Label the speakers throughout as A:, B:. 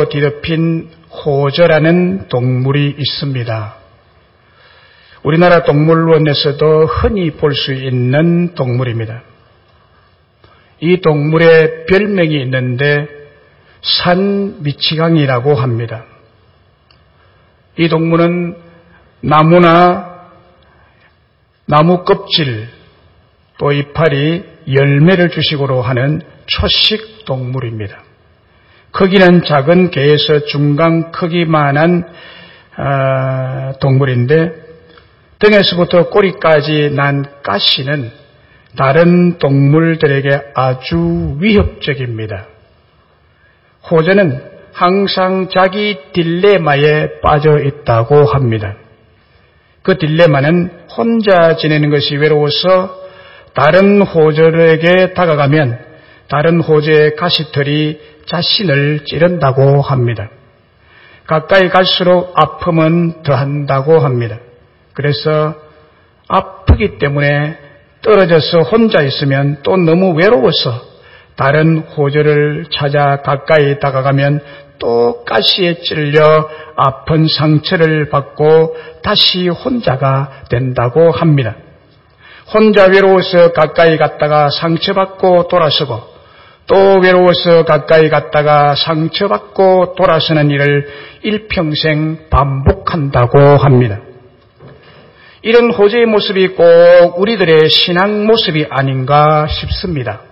A: 뒤덮인 호저라는 동물이 있습니다. 우리나라 동물원에서도 흔히 볼 수 있는 동물입니다. 이 동물의 별명이 있는데 산미치강이라고 합니다. 이 동물은 나무나 나무 껍질 또 이파리 열매를 주식으로 하는 초식 동물입니다. 크기는 작은 개에서 중간 크기만한 동물인데 등에서부터 꼬리까지 난 가시는 다른 동물들에게 아주 위협적입니다. 호저는 항상 자기 딜레마에 빠져 있다고 합니다. 그 딜레마는 혼자 지내는 것이 외로워서 다른 호저에게 다가가면 다른 호저의 가시털이 자신을 찌른다고 합니다. 가까이 갈수록 아픔은 더한다고 합니다. 그래서 아프기 때문에 떨어져서 혼자 있으면 또 너무 외로워서 다른 호저를 찾아 가까이 다가가면 또 가시에 찔려 아픈 상처를 받고 다시 혼자가 된다고 합니다. 혼자 외로워서 가까이 갔다가 상처받고 돌아서고 또 외로워서 가까이 갔다가 상처받고 돌아서는 일을 일평생 반복한다고 합니다. 이런 호저의 모습이 꼭 우리들의 신앙 모습이 아닌가 싶습니다.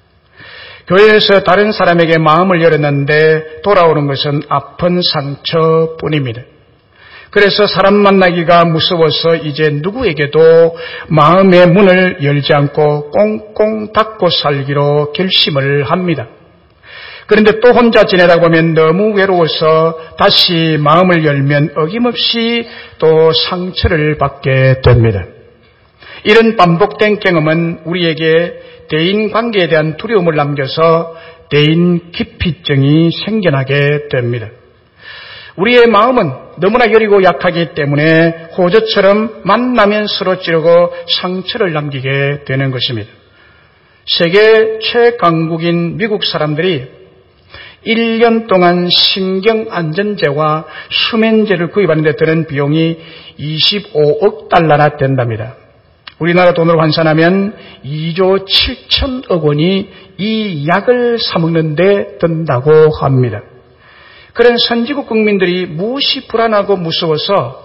A: 교회에서 다른 사람에게 마음을 열었는데 돌아오는 것은 아픈 상처뿐입니다. 그래서 사람 만나기가 무서워서 이제 누구에게도 마음의 문을 열지 않고 꽁꽁 닫고 살기로 결심을 합니다. 그런데 또 혼자 지내다 보면 너무 외로워서 다시 마음을 열면 어김없이 또 상처를 받게 됩니다. 이런 반복된 경험은 우리에게 대인관계에 대한 두려움을 남겨서 대인기피증이 생겨나게 됩니다. 우리의 마음은 너무나 여리고 약하기 때문에 호저처럼 만나면 서로 찌르고 상처를 남기게 되는 것입니다. 세계 최강국인 미국 사람들이 1년 동안 신경안전제와 수면제를 구입하는 데 드는 비용이 25억 달러나 된답니다. 우리나라 돈으로 환산하면 2조 7천억 원이 이 약을 사먹는 데 든다고 합니다. 그런 선진국 국민들이 무엇이 불안하고 무서워서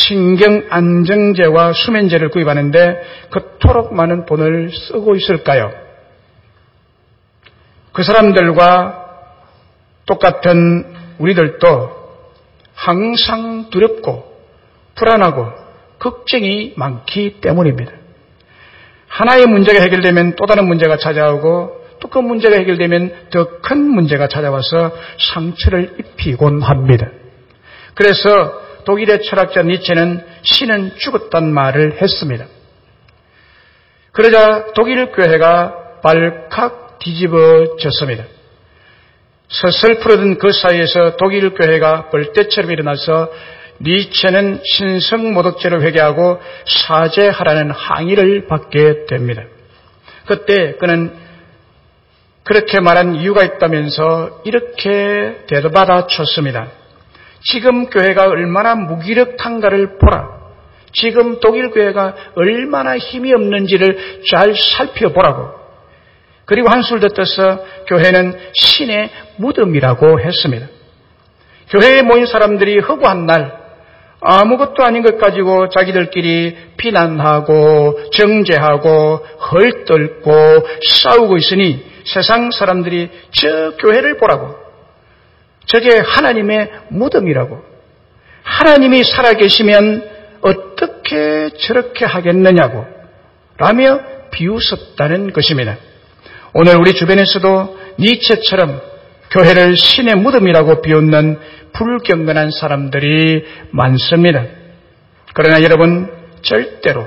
A: 신경안정제와 수면제를 구입하는데 그토록 많은 돈을 쓰고 있을까요? 그 사람들과 똑같은 우리들도 항상 두렵고 불안하고 걱정이 많기 때문입니다. 하나의 문제가 해결되면 또 다른 문제가 찾아오고 또 그 문제가 해결되면 더 큰 문제가 찾아와서 상처를 입히곤 합니다. 그래서 독일의 철학자 니체는 신은 죽었단 말을 했습니다. 그러자 독일 교회가 발칵 뒤집어졌습니다. 서슬프러든 그 사이에서 독일 교회가 벌떼처럼 일어나서 니체는 신성모독죄를 회개하고 사죄하라는 항의를 받게 됩니다. 그때 그는 그렇게 말한 이유가 있다면서 이렇게 대받아쳤습니다. 지금 교회가 얼마나 무기력한가를 보라. 지금 독일 교회가 얼마나 힘이 없는지를 잘 살펴보라고. 그리고 한술 더 떠서 교회는 신의 무덤이라고 했습니다. 교회에 모인 사람들이 허구한 날 아무것도 아닌 것 가지고 자기들끼리 비난하고 정죄하고 헐떨고 싸우고 있으니 세상 사람들이 저 교회를 보라고. 저게 하나님의 무덤이라고. 하나님이 살아계시면 어떻게 저렇게 하겠느냐고 라며 비웃었다는 것입니다. 오늘 우리 주변에서도 니체처럼 교회를 신의 무덤이라고 비웃는 불경건한 사람들이 많습니다. 그러나 여러분 절대로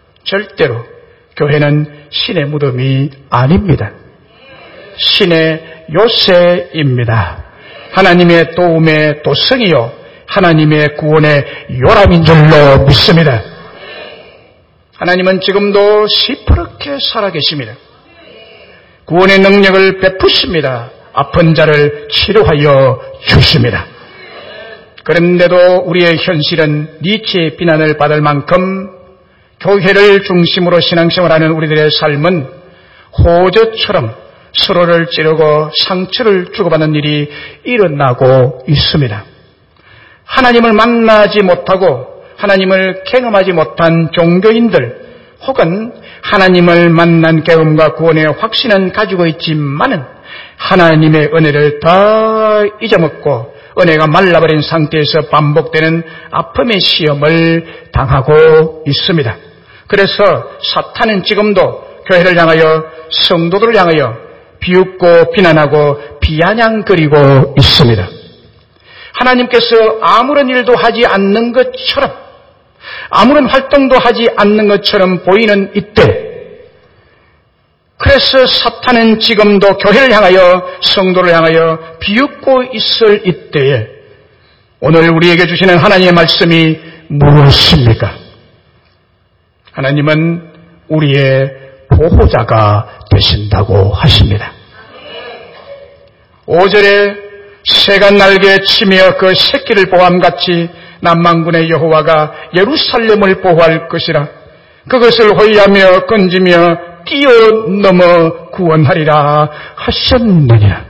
A: 교회는 신의 무덤이 아닙니다. 신의 요새입니다. 하나님의 도움의 도성이요 하나님의 구원의 요람인 줄로 믿습니다. 하나님은 지금도 시퍼렇게 살아계십니다. 구원의 능력을 베푸십니다. 아픈 자를 치료하여 주십니다. 그런데도 우리의 현실은 니체의 비난을 받을 만큼 교회를 중심으로 신앙생활하는 우리들의 삶은 호저처럼 서로를 찌르고 상처를 주고받는 일이 일어나고 있습니다. 하나님을 만나지 못하고 하나님을 경험하지 못한 종교인들 혹은 하나님을 만난 경험과 구원의 확신은 가지고 있지만은 하나님의 은혜를 다 잊어먹고 은혜가 말라버린 상태에서 반복되는 아픔의 시험을 당하고 있습니다. 그래서 사탄은 지금도 교회를 향하여 성도들을 향하여 비웃고 비난하고 비아냥거리고 있습니다. 하나님께서 아무런 일도 하지 않는 것처럼 아무런 활동도 하지 않는 것처럼 보이는 이때 그래서 사탄은 지금도 교회를 향하여 성도를 향하여 비웃고 있을 이때에 오늘 우리에게 주시는 하나님의 말씀이 무엇입니까? 하나님은 우리의 보호자가 되신다고 하십니다. 5절에 새가 날개에 치며 그 새끼를 보함같이 남만군의 여호와가 예루살렘을 보호할 것이라. 그것을 호위하며 건지며 뛰어넘어 구원하리라 하셨느니라.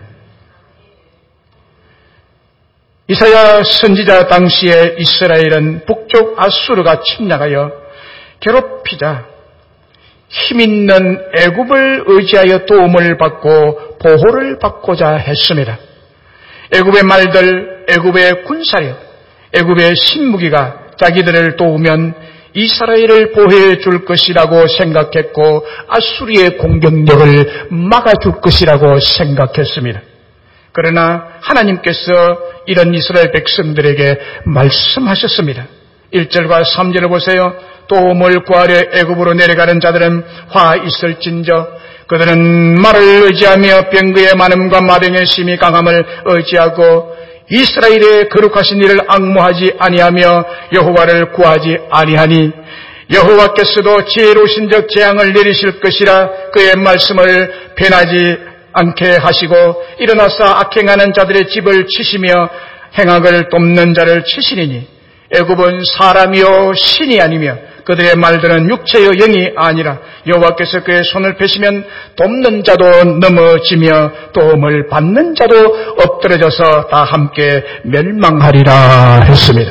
A: 이사야 선지자 당시에 이스라엘은 북쪽 아수르가 침략하여 괴롭히자 힘있는 애굽을 의지하여 도움을 받고 보호를 받고자 했습니다. 애굽의 말들, 애굽의 군사력, 애굽의 신무기가 자기들을 도우면 이스라엘을 보호해 줄 것이라고 생각했고 아수리의 공격력을 막아줄 것이라고 생각했습니다. 그러나 하나님께서 이런 이스라엘 백성들에게 말씀하셨습니다. 1절과 3절을 보세요. 도움을 구하려 애굽으로 내려가는 자들은 화 있을진저 그들은 말을 의지하며 병거의 많음과 마병의 심히 강함을 의지하고 이스라엘의 거룩하신 일을 앙모하지 아니하며 여호와를 구하지 아니하니 여호와께서도 지혜로우신 적 재앙을 내리실 것이라 그의 말씀을 변하지 않게 하시고 일어나서 악행하는 자들의 집을 치시며 행악을 돕는 자를 치시리니 애굽은 사람이요 신이 아니며 그들의 말들은 육체요 영이 아니라 여호와께서 그의 손을 펴시면 돕는 자도 넘어지며 도움을 받는 자도 엎드러져서 다 함께 멸망하리라 했습니다.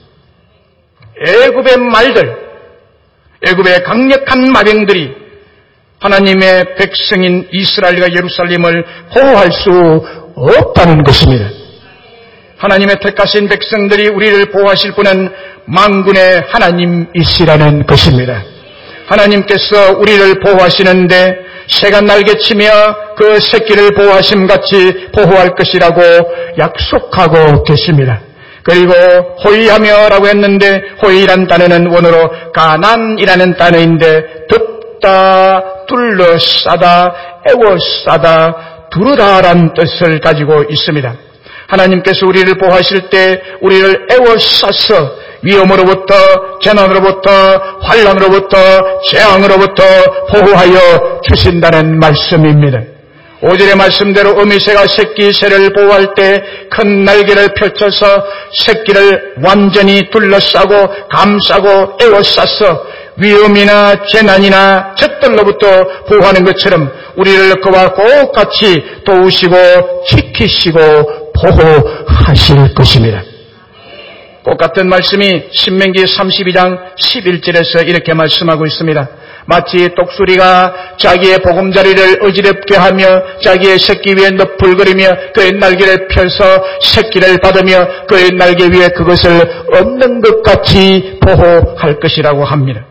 A: 애굽의 말들, 애굽의 강력한 마병들이 하나님의 백성인 이스라엘과 예루살렘을 보호할 수 없다는 것입니다. 하나님의 택하신 백성들이 우리를 보호하실 분은 만군의 하나님이시라는 것입니다. 하나님께서 우리를 보호하시는데 새가 날개치며 그 새끼를 보호하심같이 보호할 것이라고 약속하고 계십니다. 그리고 호위하며라고 했는데 호위란 단어는 원어로 가난이라는 단어인데 덮다, 둘러싸다, 에워싸다, 두르다라는 뜻을 가지고 있습니다. 하나님께서 우리를 보호하실 때 우리를 에워싸서 위험으로부터, 재난으로부터, 환난으로부터, 재앙으로부터 보호하여 주신다는 말씀입니다. 5절의 말씀대로 어미새가 새끼 새를 보호할 때 큰 날개를 펼쳐서 새끼를 완전히 둘러싸고 감싸고 에워싸서 위험이나 재난이나 적들로부터 보호하는 것처럼 우리를 그와 똑같이 도우시고 지키시고 보호하실 것입니다. 똑같은 말씀이 신명기 32장 11절에서 이렇게 말씀하고 있습니다. 마치 독수리가 자기의 보금자리를 어지럽게 하며 자기의 새끼 위에 너풀거리며 그의 날개를 펴서 새끼를 받으며 그의 날개 위에 그것을 얹는 것 같이 보호할 것이라고 합니다.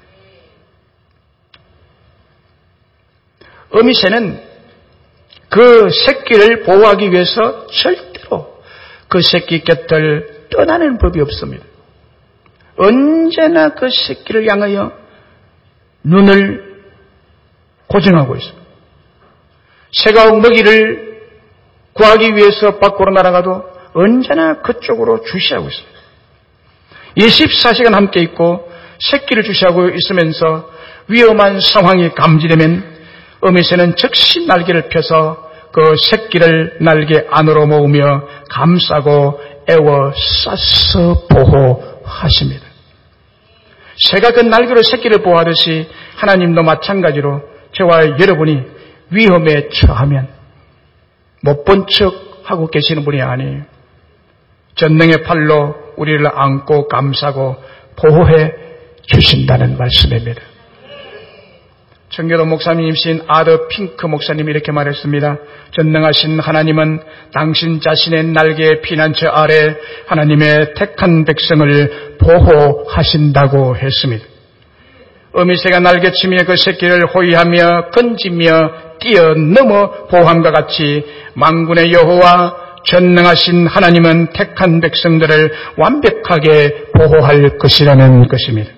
A: 어미새는 그 새끼를 보호하기 위해서 절대로 그 새끼 곁을 떠나는 법이 없습니다. 언제나 그 새끼를 향하여 눈을 고정하고 있습니다. 새가 먹이를 구하기 위해서 밖으로 날아가도 언제나 그쪽으로 주시하고 있습니다. 24시간 함께 있고 새끼를 주시하고 있으면서 위험한 상황이 감지되면 어미새는 즉시 날개를 펴서 그 새끼를 날개 안으로 모으며 감싸고 애워 싸서 보호하십니다. 새가 그 날개로 새끼를 보호하듯이 하나님도 마찬가지로 저와 여러분이 위험에 처하면 못 본 척 하고 계시는 분이 아니에요. 전능의 팔로 우리를 안고 감싸고 보호해 주신다는 말씀입니다. 청교도 목사님이신 아더 핑크 목사님이 이렇게 말했습니다. 전능하신 하나님은 당신 자신의 날개의 피난처 아래 하나님의 택한 백성을 보호하신다고 했습니다. 어미새가 날개치며 그 새끼를 호위하며 건지며 뛰어넘어 보호함과 같이 만군의 여호와 전능하신 하나님은 택한 백성들을 완벽하게 보호할 것이라는 것입니다.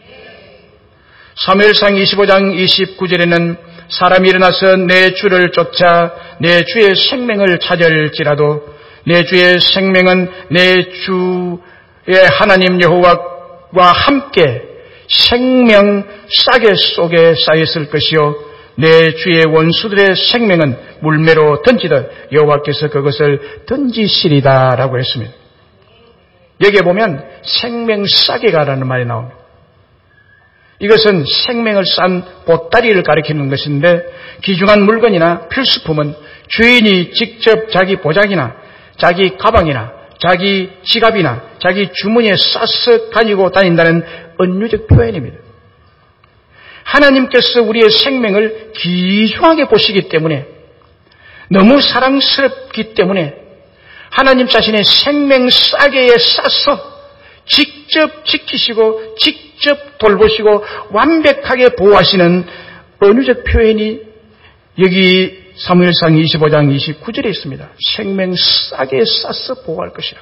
A: 사무엘상 25장 29절에는 사람이 일어나서 내 주를 쫓아 내 주의 생명을 찾을지라도 내 주의 생명은 내 주의 하나님 여호와와 함께 생명 싸개 속에 쌓였을 것이요 내 주의 원수들의 생명은 물매로 던지듯 여호와께서 그것을 던지시리다라고 했습니다. 여기에 보면 생명 싸개가라는 말이 나옵니다. 이것은 생명을 싼 보따리를 가리키는 것인데 귀중한 물건이나 필수품은 주인이 직접 자기 보자기나 자기 가방이나 자기 지갑이나 자기 주머니에 싸서 가지고 다닌다는 은유적 표현입니다. 하나님께서 우리의 생명을 귀중하게 보시기 때문에 너무 사랑스럽기 때문에 하나님 자신의 생명 싸개에 싸서 직접 지키시고 직접 돌보시고 완벽하게 보호하시는 은유적 표현이 여기 사무엘상 25장 29절에 있습니다. 생명 싸게 싸서 보호할 것이라고.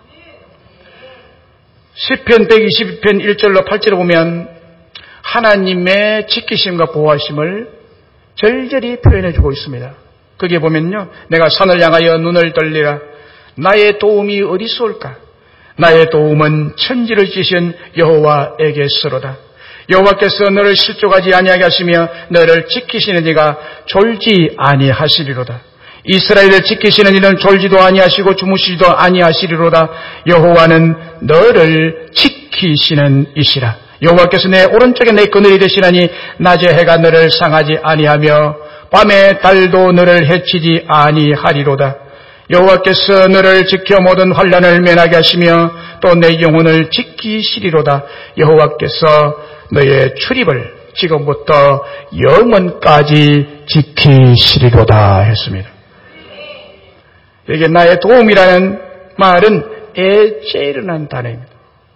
A: 시편 122편 1절로 8절에 보면 하나님의 지키심과 보호하심을 절절히 표현해주고 있습니다. 거기에 보면요. 내가 산을 향하여 눈을 돌리라. 나의 도움이 어디서 올까? 나의 도움은 천지를 지신 여호와에게서로다. 여호와께서 너를 실족하지 아니하게 하시며 너를 지키시는 이가 졸지 아니하시리로다. 이스라엘을 지키시는 이는 졸지도 아니하시고 주무시지도 아니하시리로다. 여호와는 너를 지키시는 이시라. 여호와께서 내 오른쪽에 내 그늘이 되시나니 낮에 해가 너를 상하지 아니하며 밤에 달도 너를 해치지 아니하리로다. 여호와께서 너를 지켜 모든 환난을 면하게 하시며 또 내 영혼을 지키시리로다. 여호와께서 너의 출입을 지금부터 영원까지 지키시리로다 했습니다. 여기 나의 도움이라는 말은 에제르라는 단어입니다.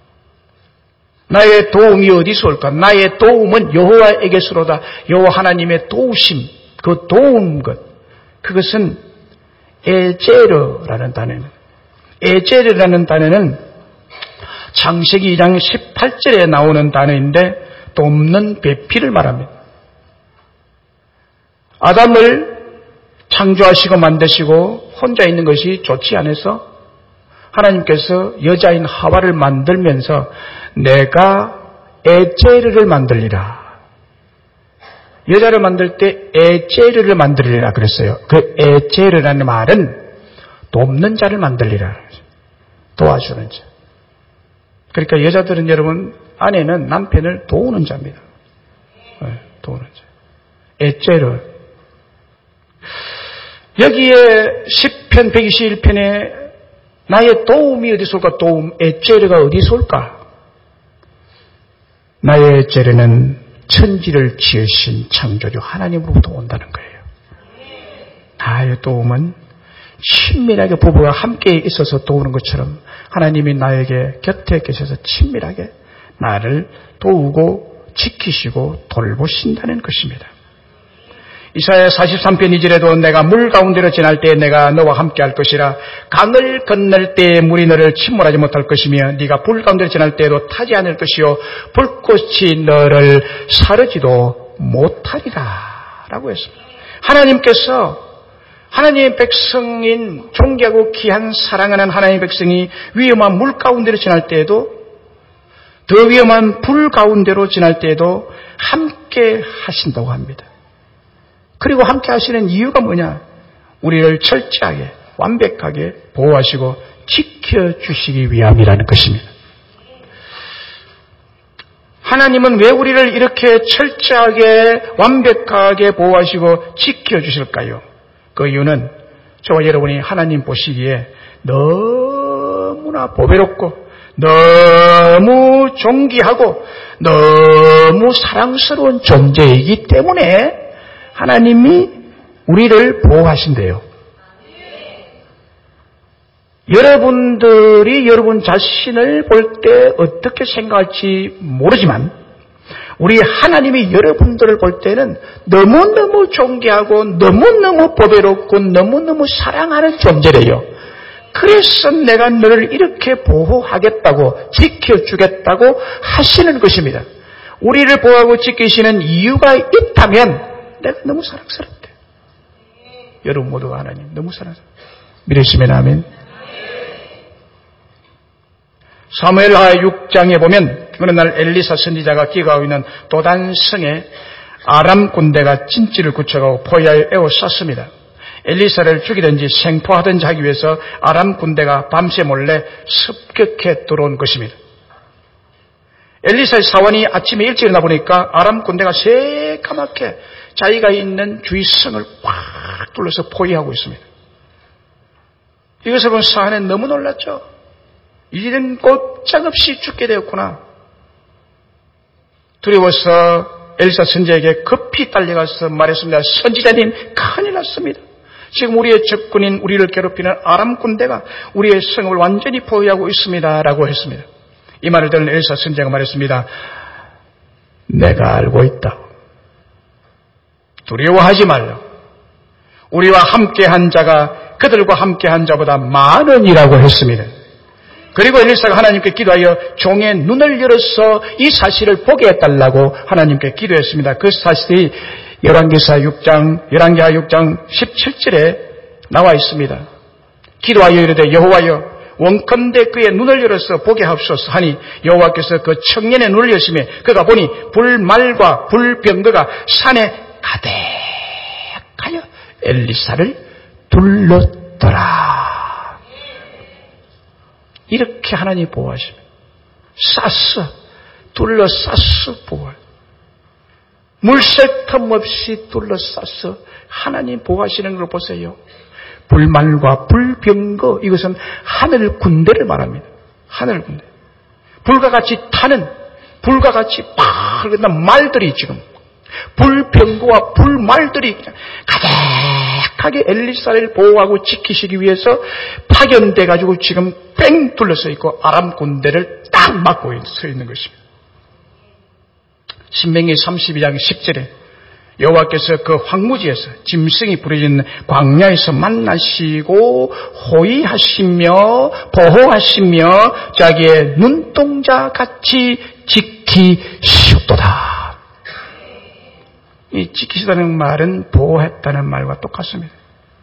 A: 나의 도움이 어디서 올까? 나의 도움은 여호와에게서로다. 여호와 하나님의 도우심, 그 도움 것, 그것은 에제르라는 단어입니다. 에제르라는 단어는 창세기 2장 18절에 나오는 단어인데 돕는 배필을 말합니다. 아담을 창조하시고 만드시고 혼자 있는 것이 좋지 않아서 하나님께서 여자인 하와를 만들면서 내가 에제르를 만들리라. 여자를 만들 때 에제르를 만들리라 그랬어요. 그 에제르라는 말은 돕는 자를 만들리라. 도와주는 자. 그러니까 여자들은 여러분, 아내는 남편을 도우는 자입니다. 도우는 자. 에제르. 여기에 시편 121편에 나의 도움이 어디서 올까? 도움, 에제르가 어디서 올까? 나의 에제르는 천지를 지으신 창조주 하나님으로부터 온다는 거예요. 나의 도움은 친밀하게 부부가 함께 있어서 도우는 것처럼 하나님이 나에게 곁에 계셔서 친밀하게 나를 도우고 지키시고 돌보신다는 것입니다. 이사야 43편 2절에도 내가 물 가운데로 지날 때에 내가 너와 함께 할 것이라. 강을 건널 때에 물이 너를 침몰하지 못할 것이며 네가 불 가운데로 지날 때에도 타지 않을 것이요 불꽃이 너를 사르지도 못하리라 라고 했습니다. 하나님께서 하나님의 백성인 존귀하고 귀한 사랑하는 하나님의 백성이 위험한 물 가운데로 지날 때에도 더 위험한 불 가운데로 지날 때에도 함께 하신다고 합니다. 그리고 함께 하시는 이유가 뭐냐? 우리를 철저하게 완벽하게 보호하시고 지켜주시기 위함이라는 것입니다. 하나님은 왜 우리를 이렇게 철저하게 완벽하게 보호하시고 지켜주실까요? 그 이유는 저와 여러분이 하나님 보시기에 너무나 보배롭고 너무 존귀하고 너무 사랑스러운 존재이기 때문에 하나님이 우리를 보호하신대요. 여러분들이 여러분 자신을 볼 때 어떻게 생각할지 모르지만 우리 하나님이 여러분들을 볼 때는 너무너무 존귀하고 너무너무 보배롭고 너무너무 사랑하는 존재래요. 그래서 내가 너를 이렇게 보호하겠다고 지켜주겠다고 하시는 것입니다. 우리를 보호하고 지키시는 이유가 있다면 내가 너무 사랑스럽대. 여러분 모두가 하나님 너무 사랑스럽대. 믿으시면 아멘. 사무엘하 6장에 보면 어느 날 엘리사 선지자가 기거하고 있는 도단성에 아람 군대가 진지를 굳혀가고 포야에 에워쌌습니다. 엘리사를 죽이든지 생포하든지 하기 위해서 아람 군대가 밤새 몰래 습격해 들어온 것입니다. 엘리사의 사원이 아침에 일찍 일어나 보니까 아람 군대가 새까맣게 자기가 있는 주위 성을 꽉 둘러서 포위하고 있습니다. 이것을 본 사안에 너무 놀랐죠. 이젠 꼼짝없이 죽게 되었구나. 두려워서 엘리사 선지자에게 급히 달려가서 말했습니다. 선지자님, 큰일 났습니다. 지금 우리의 적군인 우리를 괴롭히는 아람 군대가 우리의 성을 완전히 포위하고 있습니다. 라고 했습니다. 이 말을 들은 엘리사 선지자가 말했습니다. 내가 알고 있다. 두려워하지 말라. 우리와 함께한 자가 그들과 함께한 자보다 많으니라고 했습니다. 그리고 엘리사가 하나님께 기도하여 종의 눈을 열어서 이 사실을 보게 해달라고 하나님께 기도했습니다. 그 사실이 열왕기하 6장 17절에 나와 있습니다. 기도하여 이르되 여호와여 원컨대 그의 눈을 열어서 보게 하옵소서 하니 여호와께서 그 청년의 눈을 여시매 그가 보니 불말과 불병거가 산에 가득하여 엘리사를 둘렀더라. 이렇게 하나님이 보호하십니다. 둘러쌌어 보호해. 물색 틈 없이 둘러쌌어. 하나님 보호하시는 걸 보세요. 불말과 불병거, 이것은 하늘 군대를 말합니다. 하늘 군대. 불과 같이 타는, 불과 같이 밝은 말들이 지금, 불병거와 불말들이 그냥 가득하게 엘리사를 보호하고 지키시기 위해서 파견돼가지고 지금 뺑 둘러서 있고 아람 군대를 딱 막고 서 있는 것입니다. 신명기 32장 10절에 여호와께서 그 황무지에서 짐승이 부러진 광야에서 만나시고 호위하시며 보호하시며 자기의 눈동자 같이 지키시옵도다. 이 지키시다는 말은 보호했다는 말과 똑같습니다.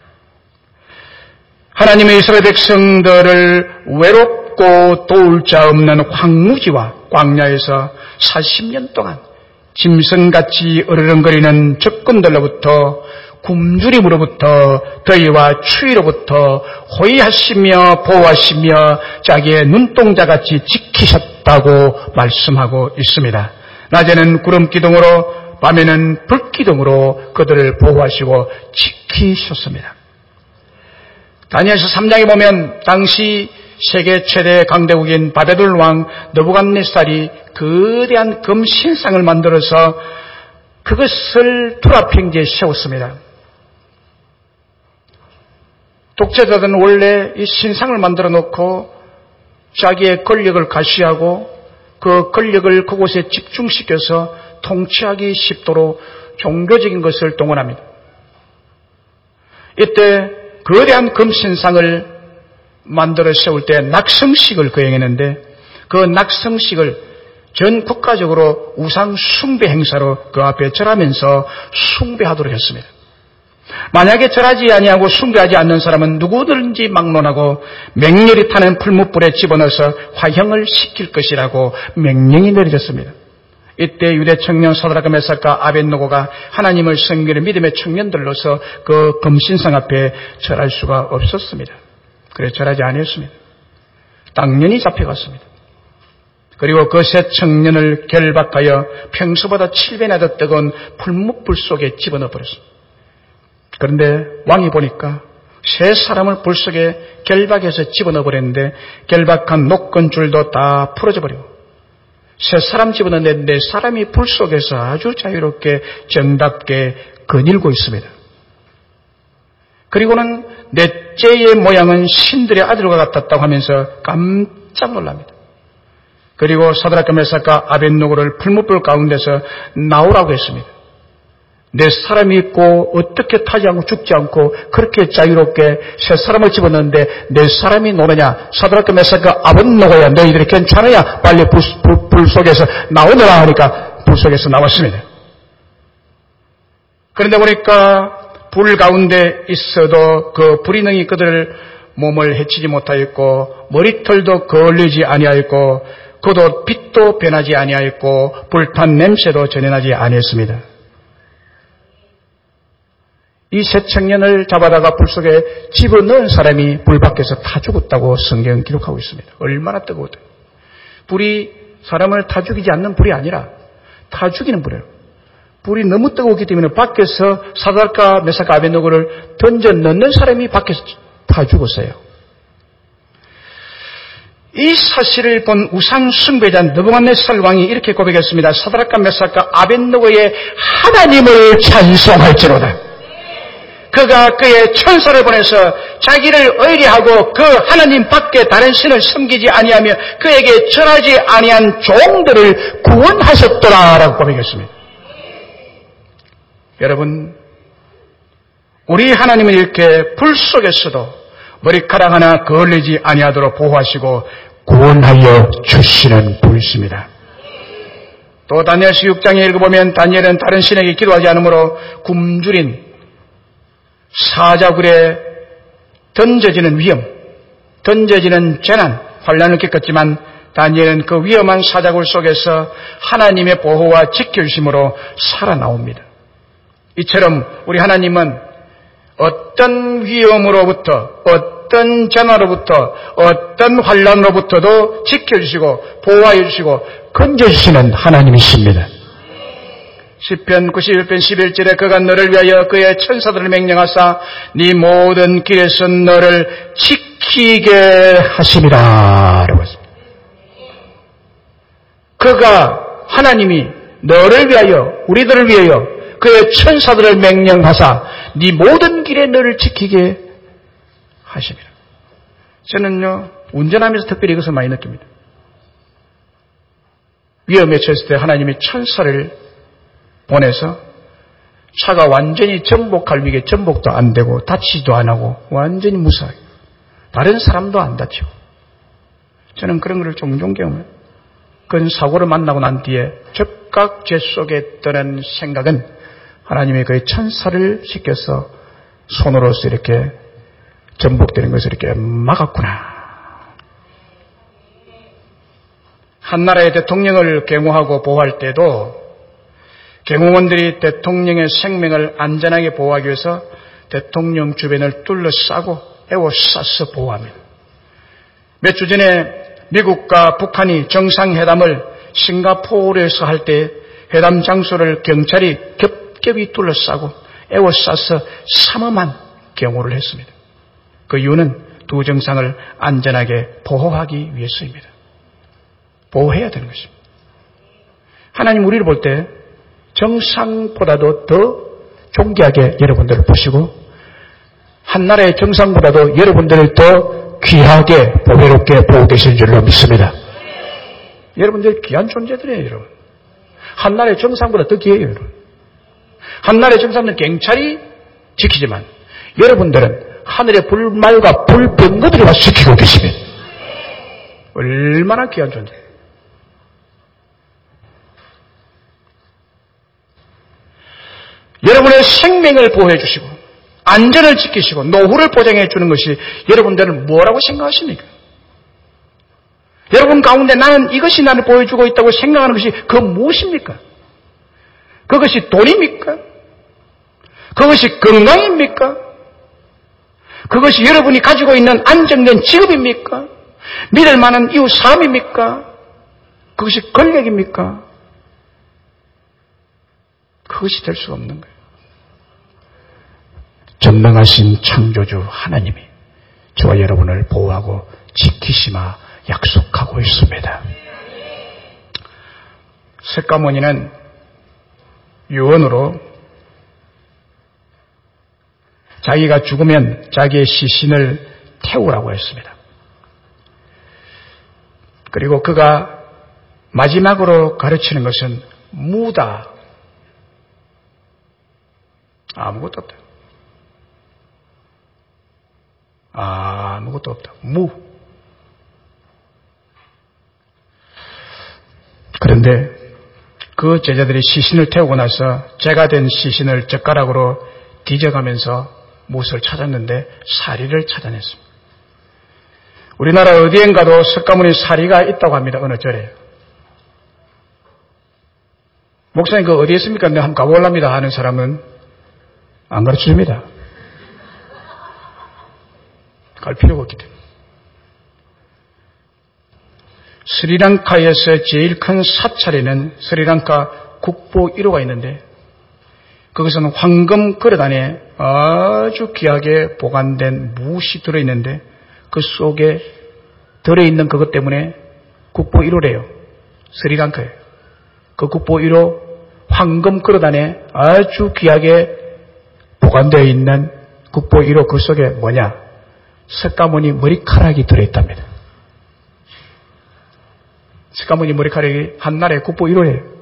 A: 하나님의 이스라엘 백성들을 외롭고 도울 자 없는 황무지와 광야에서 40년 동안 짐승같이 으르렁거리는 적군들로부터 굶주림으로부터 더위와 추위로부터 호위하시며 보호하시며 자기의 눈동자같이 지키셨다고 말씀하고 있습니다. 낮에는 구름기둥으로 밤에는 불기둥으로 그들을 보호하시고 지키셨습니다. 다니엘서 3장에 보면 당시 세계 최대 강대국인 바벨론 왕 느부갓네살이 거대한 금 신상을 만들어서 그것을 투라평지에 세웠습니다. 독재자들은 원래 이 신상을 만들어 놓고 자기의 권력을 가시하고 그 권력을 그곳에 집중시켜서 통치하기 쉽도록 종교적인 것을 동원합니다. 이때 거대한 금신상을 만들어 세울 때 낙성식을 거행했는데 그 낙성식을 전 국가적으로 우상 숭배 행사로 그 앞에 절하면서 숭배하도록 했습니다. 만약에 절하지 아니하고 숭배하지 않는 사람은 누구든지 막론하고 맹렬히 타는 풀무불에 집어넣어서 화형을 시킬 것이라고 명령이 내려졌습니다. 이때 유대 청년 사드락과 메삭과 아벳노고가 하나님을 섬기는 믿음의 청년들로서 그 금신상 앞에 절할 수가 없었습니다. 그래 절하지 아니었습니다. 당연히 잡혀갔습니다. 그리고 그 세 청년을 결박하여 평소보다 7배나 더 뜨거운 풀무불 속에 집어넣어 버렸습니다. 그런데 왕이 보니까 세 사람을 불 속에 결박해서 집어넣어 버렸는데 결박한 노끈줄도 다 풀어져 버리고 세 사람 집어넣었는데 네 사람이 불 속에서 아주 자유롭게 정답게 거닐고 있습니다. 그리고는 넷째의 모양은 신들의 아들과 같았다고 하면서 깜짝 놀랍니다. 그리고 사드락과 메삭과 아벳노고를 풀무불 가운데서 나오라고 했습니다. 네 사람이 있고 어떻게 타지 않고 죽지 않고 그렇게 자유롭게 세 사람을 집어넣는데 네 사람이 노느냐? 사드락과 메삭과 아벳노고야 너희들이 괜찮으냐? 빨리 불 속에서 나오느라 하니까 불 속에서 나왔습니다. 그런데 보니까 불 가운데 있어도 그 불이 능히 그들을 몸을 해치지 못하였고 머리털도 거울리지 아니하였고 그도 빛도 변하지 아니하였고 불탄 냄새도 전해나지 아니했습니다. 이 세 청년을 잡아다가 불 속에 집어넣은 사람이 불 밖에서 타 죽었다고 성경은 기록하고 있습니다. 얼마나 뜨거워요. 불이 사람을 타 죽이지 않는 불이 아니라 타 죽이는 불이에요. 불이 너무 뜨거웠기 때문에 밖에서 사드락과 메삭과 아벳노고를 던져 넣는 사람이 밖에서 타 죽었어요. 이 사실을 본 우상 숭배자 느부갓네살 왕이 이렇게 고백했습니다. 사드락과 메삭과 아벳노고의 하나님을 찬송할지로다. 그가 그의 천사를 보내서 자기를 의리하고 그 하나님 밖에 다른 신을 섬기지 아니하며 그에게 절하지 아니한 종들을 구원하셨더라라고 고백했습니다. 여러분, 우리 하나님은 이렇게 불 속에서도 머리카락 하나 거울리지 아니하도록 보호하시고 구원하여 주시는 분이십니다. 또 다니엘서 6장에 읽어보면 다니엘은 다른 신에게 기도하지 않으므로 굶주린 사자굴에 던져지는 위험, 던져지는 재난, 환난을 겪었지만 다니엘은 그 위험한 사자굴 속에서 하나님의 보호와 지켜주심으로 살아나옵니다. 이처럼 우리 하나님은 어떤 위험으로부터, 어떤 재난으로부터, 어떤 환난으로부터도 지켜주시고 보호하여 주시고 건져주시는 하나님이십니다. 시편 91편 11절에 그가 너를 위하여 그의 천사들을 명령하사 네 모든 길에서 너를 지키게 하시리라 라고 했습니다. 그가 하나님이 너를 위하여 우리들을 위하여 그의 천사들을 명령하사 네 모든 길에 너를 지키게 하십니다. 저는요 운전하면서 특별히 이것을 많이 느낍니다. 위험에 처했을 때 하나님이 천사를 보내서 차가 완전히 전복할 위기에 전복도 안 되고 다치지도 안 하고 완전히 무사하게 다른 사람도 안 다치고 저는 그런 것을 종종 경험해요. 그런 사고를 만나고 난 뒤에 즉각 제 속에 드는 생각은 하나님의 그의 천사를 시켜서 손으로서 이렇게 전복되는 것을 이렇게 막았구나. 한 나라의 대통령을 경호하고 보호할 때도 경호원들이 대통령의 생명을 안전하게 보호하기 위해서 대통령 주변을 둘러싸고 에워싸서 보호합니다. 몇 주 전에 미국과 북한이 정상회담을 싱가포르에서 할 때 회담 장소를 경찰이 겹겹이 둘러싸고 에워싸서 삼엄한 경호를 했습니다. 그 이유는 두 정상을 안전하게 보호하기 위해서입니다. 보호해야 되는 것입니다. 하나님 우리를 볼 때 정상보다도 더 존귀하게 여러분들을 보시고 한 나라의 정상보다도 여러분들을 더 귀하게 보배롭게 보고 계시는 줄로 믿습니다. 여러분들 귀한 존재들이에요. 여러분. 한 나라의 정상보다 더 귀해요. 여러분. 한 나라의 정상은 경찰이 지키지만 여러분들은 하늘의 불말과 불병거들이 와서 지키고 계십니다. 얼마나 귀한 존재. 여러분의 생명을 보호해 주시고 안전을 지키시고 노후를 보장해 주는 것이 여러분들은 뭐라고 생각하십니까? 여러분 가운데 나는 이것이 나를 보여주고 있다고 생각하는 것이 그 무엇입니까? 그것이 돈입니까? 그것이 건강입니까? 그것이 여러분이 가지고 있는 안정된 직업입니까? 믿을 만한 이웃 사람입니까? 그것이 권력입니까? 그것이 될 수가 없는 거예요. 전능하신 창조주 하나님이 저와 여러분을 보호하고 지키시마 약속하고 있습니다. 석가모니는 유언으로 자기가 죽으면 자기의 시신을 태우라고 했습니다. 그리고 그가 마지막으로 가르치는 것은 무다. 아무것도 없다. 아무것도 없다. 무. 그런데 그 제자들이 시신을 태우고 나서 재가 된 시신을 젓가락으로 뒤져가면서 무엇을 찾았는데 사리를 찾아냈습니다. 우리나라 어디엔가도 석가모니 사리가 있다고 합니다. 어느 절에. 목사님 그 어디에 있습니까? 내가 한번 가보려합니다 하는 사람은 안 가르쳐줍니다. 갈 필요가 없기 때문에. 스리랑카에서 제일 큰 사찰에는 스리랑카 국보 1호가 있는데 그것은 황금 그릇 안에 아주 귀하게 보관된 무엇이 들어있는데 그 속에 들어있는 그것 때문에 국보 1호래요. 스리랑카에. 그 국보 1호 황금 그릇 안에 아주 귀하게 보관되어 있는 국보 1호 그 속에 뭐냐? 석가모니 머리카락이 들어있답니다. 석가모니 머리카락이 한나라의 국보 1호예요.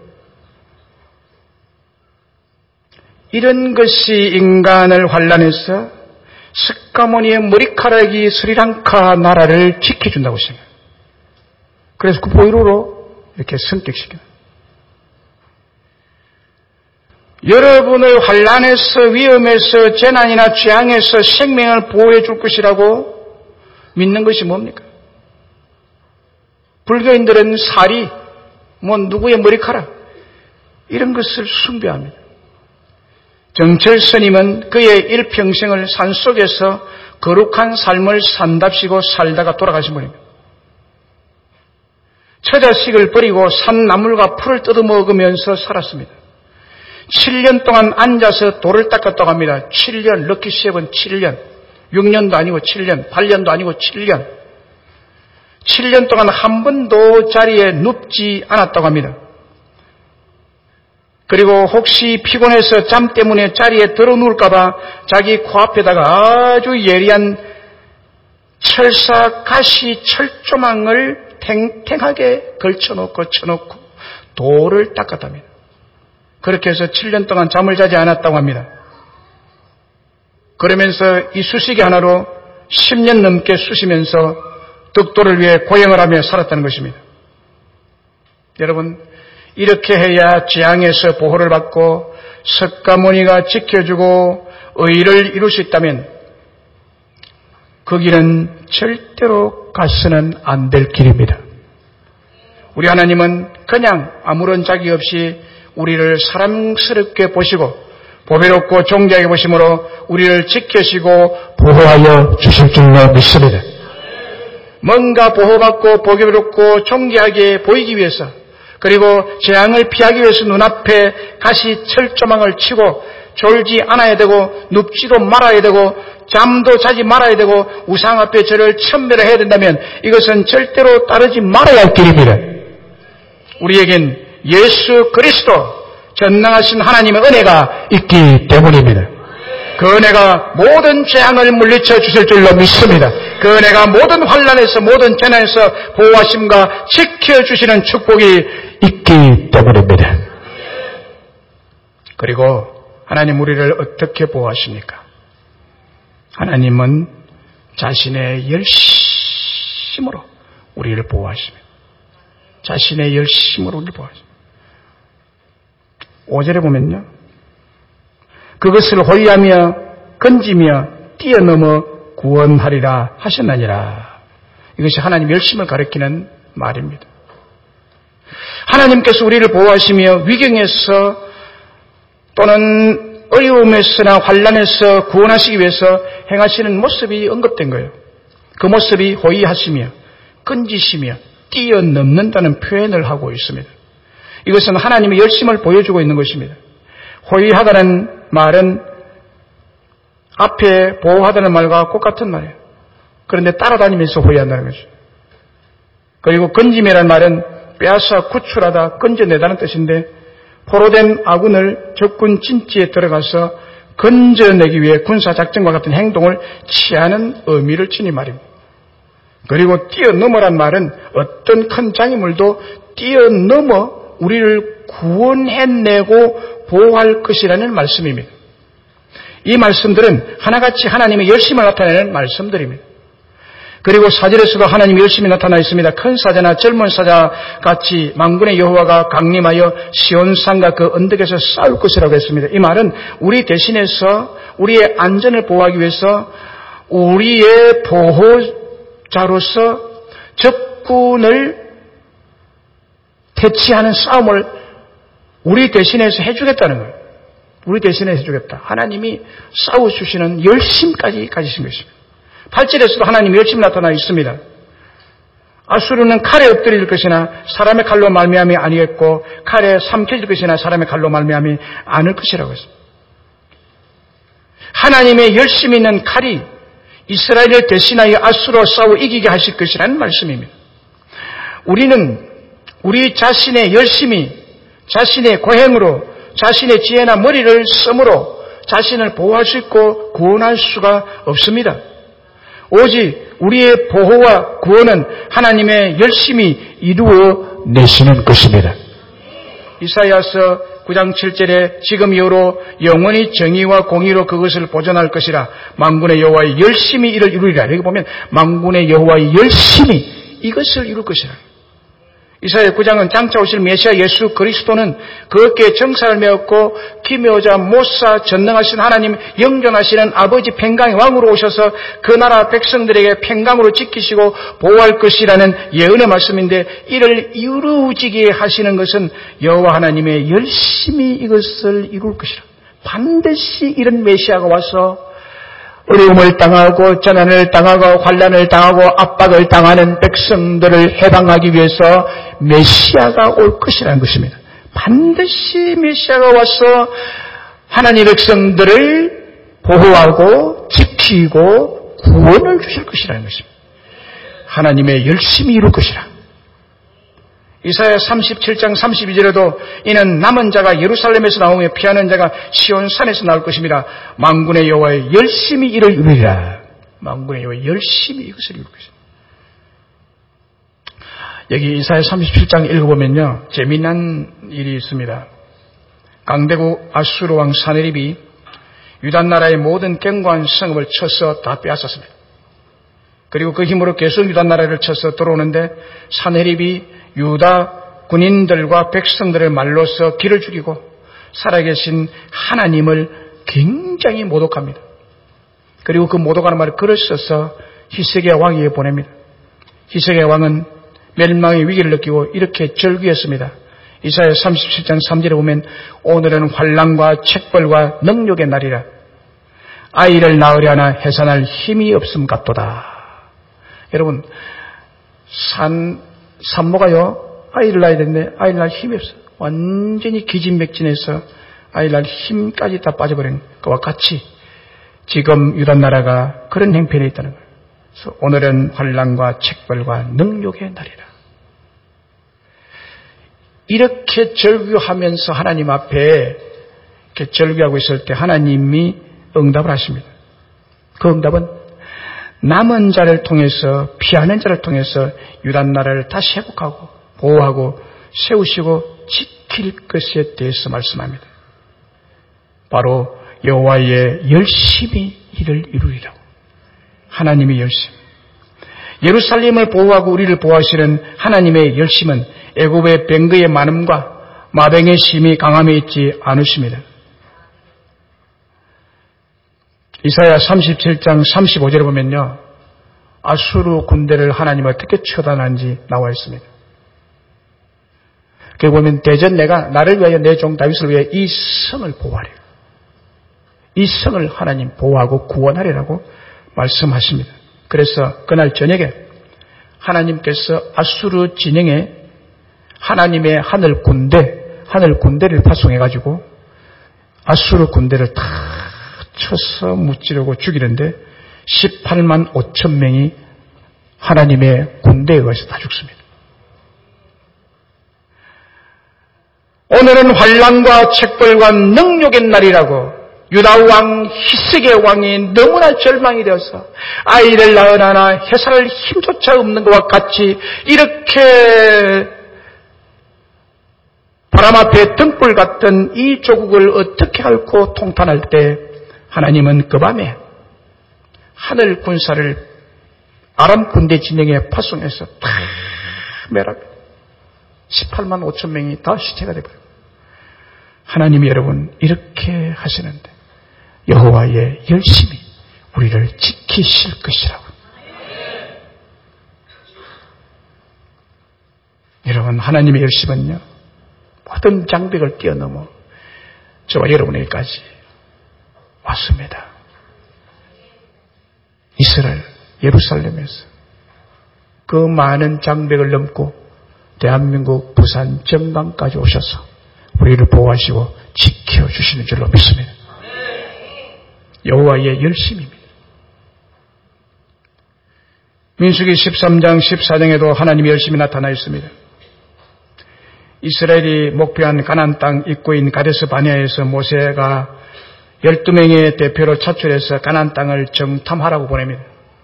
A: 이런 것이 인간을 환란해서 석가모니의 머리카락이 스리랑카 나라를 지켜준다고 생각해요. 그래서 국보 1호로 이렇게 성격시켜요. 여러분을 환란에서 위험에서 재난이나 재앙에서 생명을 보호해 줄 것이라고 믿는 것이 뭡니까? 불교인들은 사리, 누구의 머리카락 이런 것을 숭배합니다. 정철 스님은 그의 일평생을 산속에서 거룩한 삶을 산답시고 살다가 돌아가신 분입니다. 처자식을 버리고 산나물과 풀을 뜯어먹으면서 살았습니다. 7년 동안 앉아서 돌을 닦았다고 합니다. 7년, 럭키 쉐븐 7년. 6년도 아니고 7년, 8년도 아니고 7년. 7년 동안 한 번도 자리에 눕지 않았다고 합니다. 그리고 혹시 피곤해서 잠 때문에 자리에 들어 누울까봐 자기 코앞에다가 아주 예리한 철사 가시 철조망을 탱탱하게 걸쳐놓고 쳐놓고 돌을 닦았답니다. 그렇게 해서 7년 동안 잠을 자지 않았다고 합니다. 그러면서 이 수시기 하나로 10년 넘게 쑤시면서 덕도를 위해 고행을 하며 살았다는 것입니다. 여러분, 이렇게 해야 재앙에서 보호를 받고 석가모니가 지켜주고 의를 이룰 수 있다면 그 길은 절대로 가서는 안 될 길입니다. 우리 하나님은 그냥 아무런 자기 없이 우리를 사랑스럽게 보시고 보배롭고 존귀하게 보심으로 우리를 지켜시고 보호하여 주실 줄로 믿습니다. 뭔가 보호받고 보배롭고 존귀하게 보이기 위해서 그리고 재앙을 피하기 위해서 눈앞에 가시 철조망을 치고 졸지 않아야 되고 눕지도 말아야 되고 잠도 자지 말아야 되고 우상 앞에 절을 천멸해야 된다면 이것은 절대로 따르지 말아야 할 길입니다. 우리에겐 예수 그리스도 전능하신 하나님의 은혜가 있기 때문입니다. 그 은혜가 모든 재앙을 물리쳐 주실 줄로 믿습니다. 그 은혜가 모든 환난에서 모든 재난에서 보호하심과 지켜주시는 축복이 있기 때문입니다. 그리고 하나님 우리를 어떻게 보호하십니까? 하나님은 자신의 열심으로 우리를 보호하십니다. 자신의 열심으로 우리를 보호하십니다. 5절에 보면요. 그것을 호위하며 건지며 뛰어넘어 구원하리라 하셨나니라. 이것이 하나님 열심을 가리키는 말입니다. 하나님께서 우리를 보호하시며 위경에서 또는 어려움에서나 환난에서 구원하시기 위해서 행하시는 모습이 언급된 거예요. 그 모습이 호의하시며 끈지시며 뛰어넘는다는 표현을 하고 있습니다. 이것은 하나님의 열심을 보여주고 있는 것입니다. 호의하다는 말은 앞에 보호하다는 말과 똑같은 말이에요. 그런데 따라다니면서 호의한다는 거죠. 그리고 건짐이라는 말은 빼앗아 구출하다, 건져내다는 뜻인데 포로된 아군을 적군 진지에 들어가서 건져내기 위해 군사작전과 같은 행동을 취하는 의미를 지닌 말입니다. 그리고 뛰어넘어란 말은 어떤 큰 장애물도 뛰어넘어 우리를 구원해내고 보호할 것이라는 말씀입니다. 이 말씀들은 하나같이 하나님의 열심을 나타내는 말씀들입니다. 그리고 사절에서도 하나님의 열심이 나타나 있습니다. 큰 사자나 젊은 사자같이 만군의 여호와가 강림하여 시온산과 그 언덕에서 싸울 것이라고 했습니다. 이 말은 우리 대신해서 우리의 안전을 보호하기 위해서 우리의 보호자로서 적군을 대치하는 싸움을 우리 대신해서 해주겠다는 거예요. 우리 대신해서 해주겠다. 하나님이 싸워주시는 열심까지 가지신 것입니다. 8절에서도 하나님의 열심이 나타나 있습니다. 아수르는 칼에 엎드릴 것이나 사람의 칼로 말미암이 아니겠고 칼에 삼켜질 것이나 사람의 칼로 말미암이 않을 것이라고 했습니다. 하나님의 열심히 있는 칼이 이스라엘을 대신하여 아수르와 싸워 이기게 하실 것이라는 말씀입니다. 우리는 우리 자신의 열심히, 자신의 고행으로, 자신의 지혜나 머리를 씀으로 자신을 보호할 수 있고 구원할 수가 없습니다. 오직 우리의 보호와 구원은 하나님의 열심히 이루어 내시는 것입니다. 이사야서 9장 7절에 지금 이후로 영원히 정의와 공의로 그것을 보존할 것이라 만군의 여호와의 열심히 이를 이루리라. 여기 보면 만군의 여호와의 열심히 이것을 이룰 것이라. 이사야 9장은 장차 오실 메시아 예수 그리스도는 그것께 정사를 메었고 기묘자 모사 전능하신 하나님 영존하시는 아버지 평강의 왕으로 오셔서 그 나라 백성들에게 평강으로 지키시고 보호할 것이라는 예언의 말씀인데 이를 이루어지게 하시는 것은 여호와 하나님의 열심히 이것을 이룰 것이라. 반드시 이런 메시아가 와서 어려움을 당하고 전환을 당하고 환난을 당하고 압박을 당하는 백성들을 해방하기 위해서 메시아가 올 것이라는 것입니다. 반드시 메시아가 와서 하나님의 백성들을 보호하고 지키고 구원을 주실 것이라는 것입니다. 하나님의 열심히 이룰 것이라. 이사야 37장 32절에도 이는 남은 자가 예루살렘에서 나오며 피하는 자가 시온산에서 나올 것입니다. 만군의 여호와의 열심히 이를 이루리라. 만군의 여호와의 열심히 이것을 이룰 것입니다. 여기 이사야 37장 읽어보면요, 재미난 일이 있습니다. 강대국 아수르 왕 사네립이 유다 나라의 모든 견고한 성읍을 쳐서 다 빼앗았습니다. 그리고 그 힘으로 계속 유다 나라를 쳐서 들어오는데 사네립이 유다 군인들과 백성들의 말로서 길을 죽이고 살아계신 하나님을 굉장히 모독합니다. 그리고 그 모독하는 말을 글을 써서 히스기야 왕에게 보냅니다. 히스기야 왕은 멸망의 위기를 느끼고 이렇게 절규했습니다. 이사야 37장 3절에 보면 오늘은 환난과 책벌과 능욕의 날이라. 아이를 낳으려 하나 해산할 힘이 없음 같도다. 여러분, 산모가요, 아이를 낳아야 되는데 아이를 낳을 힘이 없어요. 완전히 기진맥진해서 아이를 낳을 힘까지 다 빠져버린 것과 같이 지금 유다 나라가 그런 형편에 있다는 거예요. 그래서 오늘은 환난과 책벌과 능욕의 날이라. 이렇게 절규하면서 하나님 앞에 이렇게 절규하고 있을 때 하나님이 응답을 하십니다. 그 응답은 남은 자를 통해서, 피하는 자를 통해서 유다 나라를 다시 회복하고 보호하고 세우시고 지킬 것에 대해서 말씀합니다. 바로 여호와의 열심히 이를 이루리라고. 하나님의 열심. 예루살렘을 보호하고 우리를 보호하시는 하나님의 열심은 애굽의 병거의 많음과 마병의 심히 강함에 있지 않으십니다. 이사야 37장 35절에 보면요, 아수르 군대를 하나님 어떻게 처단한지 나와 있습니다. 거기 보면 대전 내가 나를 위하여 내 종 다윗을 위하여 이 성을 보호하리라. 이 성을 하나님 보호하고 구원하리라고 말씀하십니다. 그래서 그날 저녁에 하나님께서 아수르 진영에 하나님의 하늘 군대를 파송해가지고 아수르 군대를 다 쳐서 무찌르고 죽이는데 18만 5천 명이 하나님의 군대에 의해서 다 죽습니다. 오늘은 환난과 책벌과 능욕의 날이라고 유다 왕 히스기야 왕이 너무나 절망이 되어서 아이를 낳으나 해산할 힘조차 없는 것과 같이 이렇게 바람 앞에 등불 같은 이 조국을 어떻게 앓고 통탄할 때 하나님은 그 밤에 하늘 군사를 아람 군대 진영에 파송해서 다 멸합니다. 18만 5천 명이 다 시체가 되버려요. 하나님이 여러분 이렇게 하시는데 여호와의 열심히 우리를 지키실 것이라고. 여러분 하나님의 열심은요 모든 장벽을 뛰어넘어 저와 여러분에게까지 왔습니다. 이스라엘 예루살렘에서 그 많은 장벽을 넘고 대한민국 부산 정강까지 오셔서 우리를 보호하시고 지켜주시는 줄로 믿습니다. 여호와의 열심입니다. 민수기 13장 14장에도 하나님의 열심이 나타나 있습니다. 이스라엘이 목표한 가나안 땅 입구인 가데스 바네아에서 모세가 12명의 대표로 차출해서 가나안 땅을 정탐하라고 보냅니다.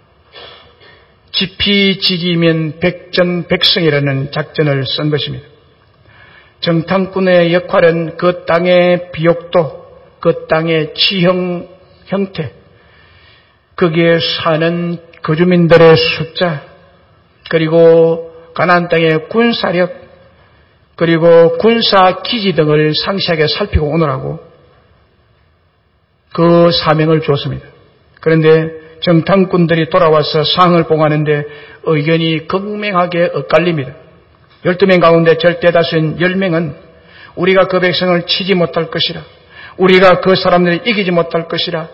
A: 지피지기면 백전백승이라는 작전을 쓴 것입니다. 정탐꾼의 역할은 그 땅의 비옥도, 그 땅의 지형 형태, 거기에 사는 거주민들의 숫자, 그리고 가나안 땅의 군사력, 그리고 군사 기지 등을 상세하게 살피고 오느라고 그 사명을 주었습니다. 그런데 정탐꾼들이 돌아와서 상황을 보고하는데 의견이 극명하게 엇갈립니다. 12명 가운데 절대 다수인 10명은 우리가 그 백성을 치지 못할 것이라, 우리가 그 사람들을 이기지 못할 것이라,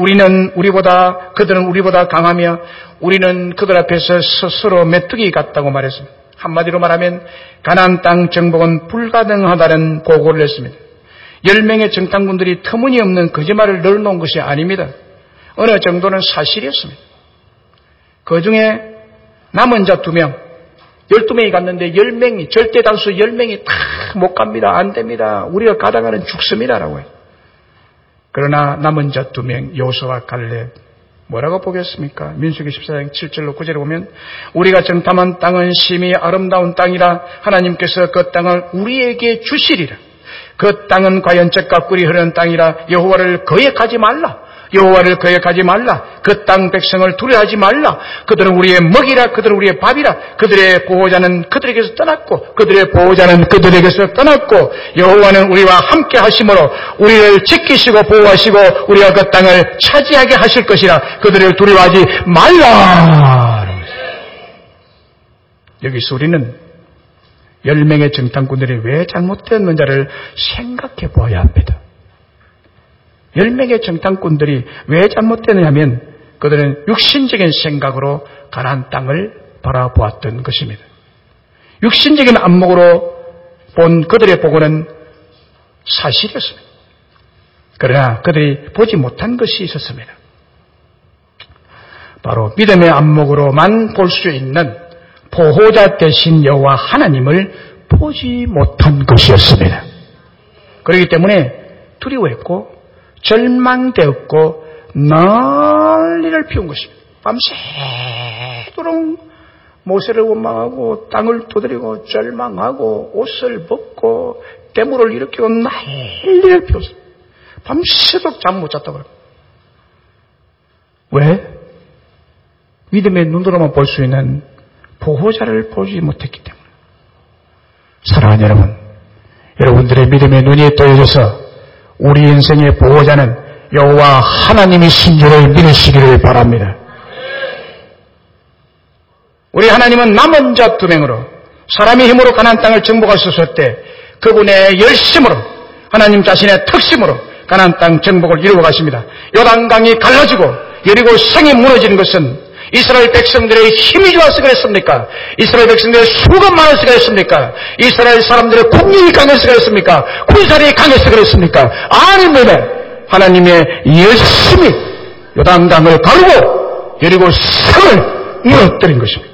A: 그들은 우리보다 강하며 우리는 그들 앞에서 스스로 메뚜기 같다고 말했습니다. 한마디로 말하면 가나안 땅 정복은 불가능하다는 고고를 했습니다. 10명의 정탐꾼들이 터무니없는 거짓말을 늘어놓은 것이 아닙니다. 어느 정도는 사실이었습니다. 그 중에 남은 자 2명, 12명이 갔는데 10명이, 절대 다수 10명이 다 못 갑니다. 안 됩니다. 우리가 가다가는 죽습니다라고 해요. 그러나 남은 자 2명, 여호수아와 갈렙, 뭐라고 보겠습니까? 민수기 14장 7절로 9절에 보면 우리가 정탐한 땅은 심히 아름다운 땅이라 하나님께서 그 땅을 우리에게 주시리라. 그 땅은 과연 젖과 꿀이 흐르는 땅이라 여호와를 거역하지 말라. 여호와를 거역하지 말라. 그 땅 백성을 두려워하지 말라. 그들은 우리의 먹이라. 그들은 우리의 밥이라. 그들의 보호자는 그들에게서 떠났고 그들의 보호자는 그들에게서 떠났고 여호와는 우리와 함께 하심으로 우리를 지키시고 보호하시고 우리가 그 땅을 차지하게 하실 것이라. 그들을 두려워하지 말라. 여기서 우리는 10명의 정탐꾼들이 왜 잘못되었는지를 생각해 보아야 합니다. 10명의 정탐꾼들이 왜 잘못되느냐면 그들은 육신적인 생각으로 가나안 땅을 바라보았던 것입니다. 육신적인 안목으로 본 그들의 보고는 사실이었습니다. 그러나 그들이 보지 못한 것이 있었습니다. 바로 믿음의 안목으로만 볼 수 있는 보호자 되신 여호와 하나님을 보지 못한 것이었습니다. 그렇기 때문에 두려워했고 절망되었고 난리를 피운 것입니다. 밤새도록 모세를 원망하고 땅을 두드리고 절망하고 옷을 벗고 대물을 일으키고 난리를 피웠어요. 밤새도록 잠 못 잤다고 합니다. 왜? 믿음의 눈으로만 볼 수 있는 보호자를 보지 못했기 때문에. 사랑하는 여러분, 여러분들의 믿음의 눈이 떠져서 우리 인생의 보호자는 여호와 하나님이신 줄을 믿으시기를 바랍니다. 우리 하나님은 남은 자 2명으로 사람의 힘으로 가나안 땅을 정복하셨을 때 그분의 열심으로 하나님 자신의 특심으로 가나안 땅 정복을 이루어 가십니다. 요단강이 갈라지고 여리고 성이 무너지는 것은 이스라엘 백성들의 힘이 좋아서 그랬습니까? 이스라엘 백성들의 수가 많아서 그랬습니까? 이스라엘 사람들의 국력이 강해서 그랬습니까? 군사력이 강해서 그랬습니까? 아닙니다. 하나님의 열심히 요단강을 가르고 여리고 성을 무너뜨린 것입니다.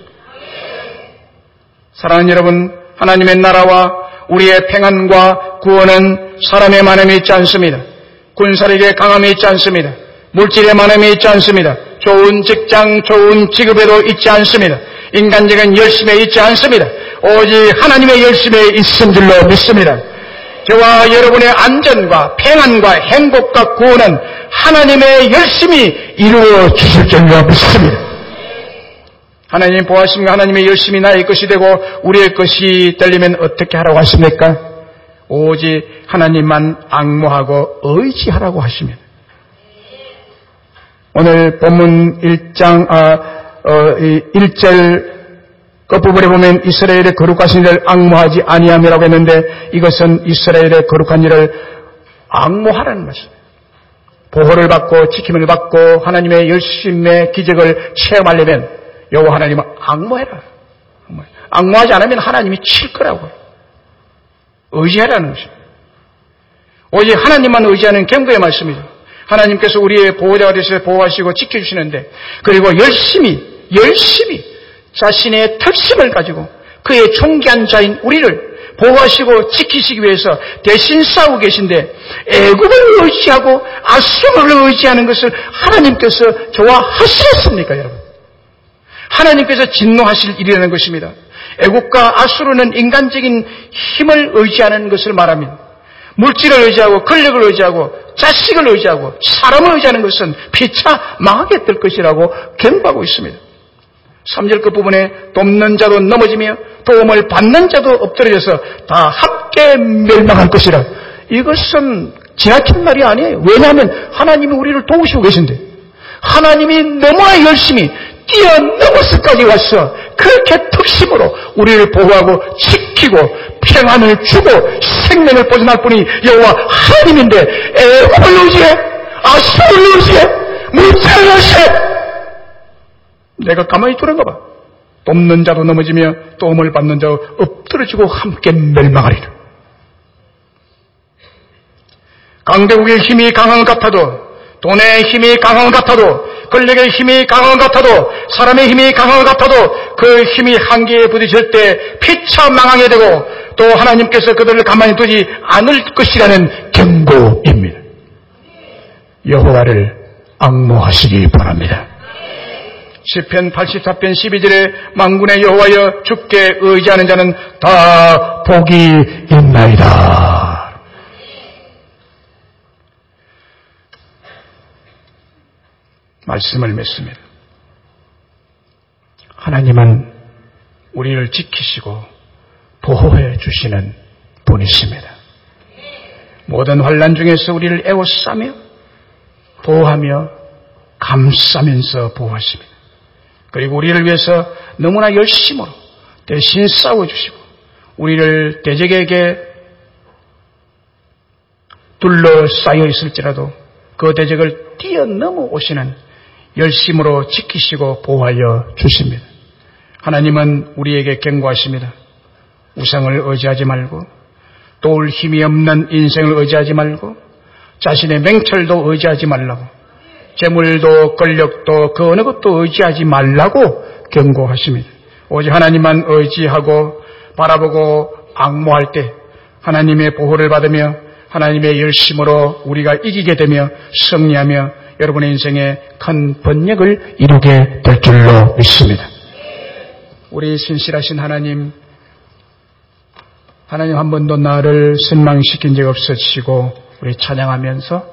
A: 사랑하는 여러분, 하나님의 나라와 우리의 평안과 구원은 사람의 마음에 있지 않습니다. 군사력의 강함에 있지 않습니다. 물질의 마음에 있지 않습니다. 좋은 직장, 좋은 직업에도 있지 않습니다. 인간적인 열심에 있지 않습니다. 오직 하나님의 열심에 있은 줄로 믿습니다. 저와 여러분의 안전과 평안과 행복과 구원은 하나님의 열심히 이루어 주실 줄로 믿습니다. 하나님 보아하십니까? 하나님의 열심이 나의 것이 되고 우리의 것이 되려면 어떻게 하라고 하십니까? 오직 하나님만 앙모하고 의지하라고 하십니다. 오늘 본문 1절 끝부분에 보면 이스라엘의 거룩하신 일을 앙모하지 아니함이라고 했는데 이것은 이스라엘의 거룩한 일을 앙모하라는 것입니다. 보호를 받고 지킴을 받고 하나님의 열심의 기적을 체험하려면 여호와 하나님을 앙모해라. 앙모하지 않으면 하나님이 칠 거라고. 의지하라는 것입니다. 오직 하나님만 의지하는 경고의 말씀이죠. 하나님께서 우리의 보호자가 되셔서 보호하시고 지켜주시는데 그리고 열심히 자신의 특심을 가지고 그의 존귀한 자인 우리를 보호하시고 지키시기 위해서 대신 싸우고 계신데 애굽을 의지하고 아수르를 의지하는 것을 하나님께서 좋아하시겠습니까, 여러분? 하나님께서 진노하실 일이라는 것입니다. 애국과 아수르는 인간적인 힘을 의지하는 것을 말합니다. 물질을 의지하고 권력을 의지하고 자식을 의지하고 사람을 의지하는 것은 피차 망하게 될 것이라고 경고하고 있습니다. 3절 끝부분에 돕는 자도 넘어지며 도움을 받는 자도 엎드려져서 다 함께 멸망할 것이라. 이것은 지나친 말이 아니에요. 왜냐하면 하나님이 우리를 도우시고 계신데 하나님이 너무나 열심히 뛰어넘어서까지 와서 그렇게 특심으로 우리를 보호하고 지키고 평안을 주고 생명을 보존할 분이 여호와 하나님인데 애굽을 의지해, 아수르를 의지해, 물질을 의지해. 내가 가만히 두는가 봐. 돕는 자도 넘어지며 도움을 받는 자도 엎드러지고 함께 멸망하리라. 강대국의 힘이 강한 것 같아도, 돈의 힘이 강한 것 같아도, 권력의 힘이 강한 것 같아도, 사람의 힘이 강한 것 같아도 그 힘이 한계에 부딪힐 때 피차 망하게 되고 또 하나님께서 그들을 가만히 두지 않을 것이라는 경고입니다. 여호와를 앙모하시기 바랍니다. 시편 84편 12절에 만군의 여호와여 주께 의지하는 자는 다 복이 있나이다. 말씀을 맺습니다. 하나님은 우리를 지키시고 보호해 주시는 분이십니다. 모든 환난 중에서 우리를 에워싸며 보호하며 감싸면서 보호하십니다. 그리고 우리를 위해서 너무나 열심으로 대신 싸워주시고 우리를 대적에게 둘러싸여 있을지라도 그 대적을 뛰어넘어 오시는 열심으로 지키시고 보호하여 주십니다. 하나님은 우리에게 경고하십니다. 우상을 의지하지 말고 도울 힘이 없는 인생을 의지하지 말고 자신의 맹철도 의지하지 말라고 재물도 권력도 그 어느 것도 의지하지 말라고 경고하십니다. 오직 하나님만 의지하고 바라보고 앙모할 때 하나님의 보호를 받으며 하나님의 열심으로 우리가 이기게 되며 승리하며 여러분의 인생에 큰 번역을 이루게 될 줄로 믿습니다. 우리 신실하신 하나님 한 번도 나를 선망시킨 적 없으시고 우리 찬양하면서